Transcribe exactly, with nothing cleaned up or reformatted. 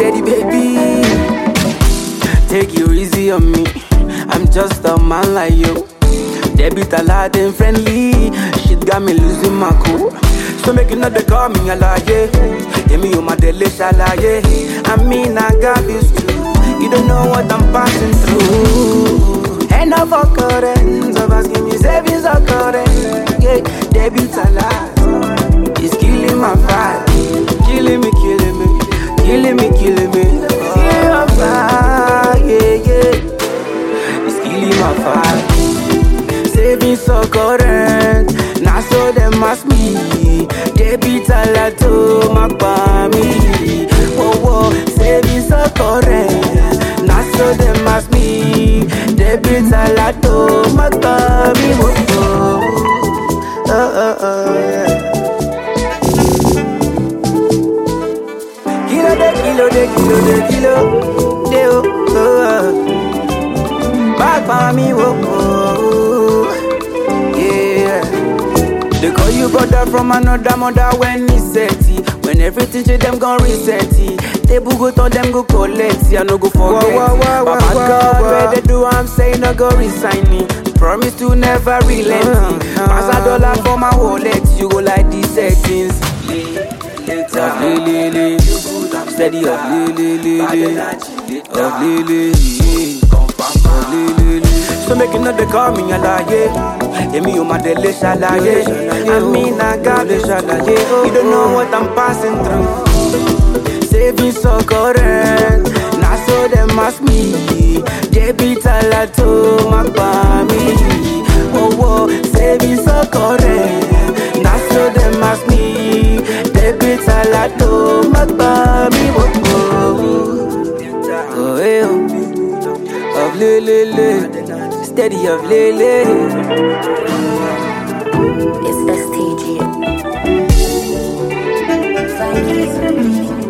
steady, baby. Take you easy on me. I'm just a man like you. Debit a lot and friendly. Shit got me losing my cool. So make you know they call me a lie. Yeah, me you my delicious lie. I mean I got this too. You don't know what I'm passing through. And now for currents of asking me savings are current. Yeah, debit a lot. It's killing my vibe. Killing me, killing me. Killing me, killing me. Killing my vibe. Yeah, yeah. It's killing my vibe. Savings so current, now so them ask me. Debit a lot to my family. Oh, oh, savings so current, now so them ask me. Debit a lot to my family. Oh, oh, oh, oh, yeah. Kilo de kilo de kilo de kilo de oh, oh. Back for me, oh, oh. They call you brother from another mother when it's set it. When everything to them gon' reset it. They go to them go collect it. I no go forget Wah, wah, wah, But wah, my God, wah. where they do I'm saying no go resign me. Promise to never relent Uh, it. Pass a dollar for my wallet. You go like these settings. Of lily, steady of lily, of lily, of lily. So make you know they call me a lie. And me you my delicious lie. I mean I got this lie. You don't know what I'm passing through. Savings so current, now so them ask me. Debit a lot to my family. Oh, oh, savings so current, now so them ask me. Debit a lot to my family. Oh, oh, oh, eh, oh. Of lily, steady of lily. It's S T G. Thank you.